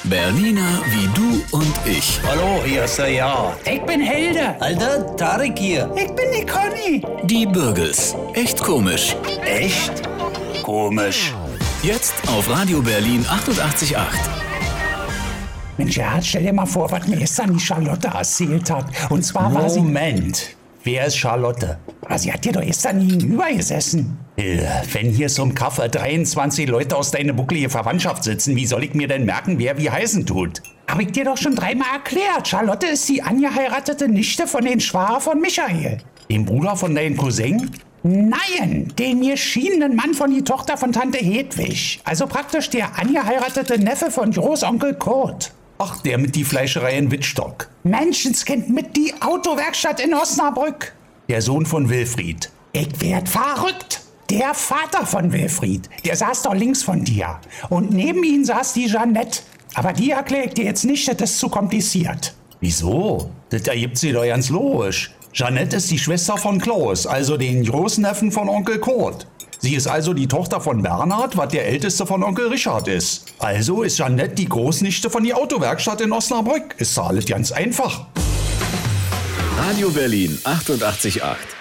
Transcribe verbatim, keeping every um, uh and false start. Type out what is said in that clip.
Berliner wie du und ich. Hallo, hier ist der Ja. Ich bin Hilde. Alter, Tarek hier. Ich bin die Conny. Die Bürgels. Echt komisch. Echt? Komisch. Jetzt auf Radio Berlin achtundachtzig Komma acht. Mensch, ja, stell dir mal vor, was mir gestern die Charlotte erzählt hat. Und zwar war sie... Moment. Wer ist Charlotte? Ah, sie hat dir doch gestern gegenüber gesessen. Äh, Wenn hier zum Kaffee dreiundzwanzig Leute aus deiner bucklige Verwandtschaft sitzen, wie soll ich mir denn merken, wer wie heißen tut? Hab ich dir doch schon dreimal erklärt. Charlotte ist die angeheiratete Nichte von den Schwager von Michael. Dem Bruder von deinem Cousin? Nein, den geschiedenen Mann von die Tochter von Tante Hedwig. Also praktisch der angeheiratete Neffe von Großonkel Kurt. Ach, der mit die Fleischerei in Wittstock. Menschenskind mit die Autowerkstatt in Osnabrück. Der Sohn von Wilfried. Ich werd verrückt. Der Vater von Wilfried, der saß doch links von dir. Und neben ihm saß die Jeanette. Aber die erkläre ich dir jetzt nicht, das ist zu kompliziert. Wieso? Das ergibt sich doch ganz logisch. Jeanette ist die Schwester von Klaus, also den Großneffen von Onkel Kurt. Sie ist also die Tochter von Bernhard, was der älteste von Onkel Richard ist. Also ist Jeanette die Großnichte von die Autowerkstatt in Osnabrück. Ist doch alles ganz einfach. Radio Berlin achtundachtzig Komma acht.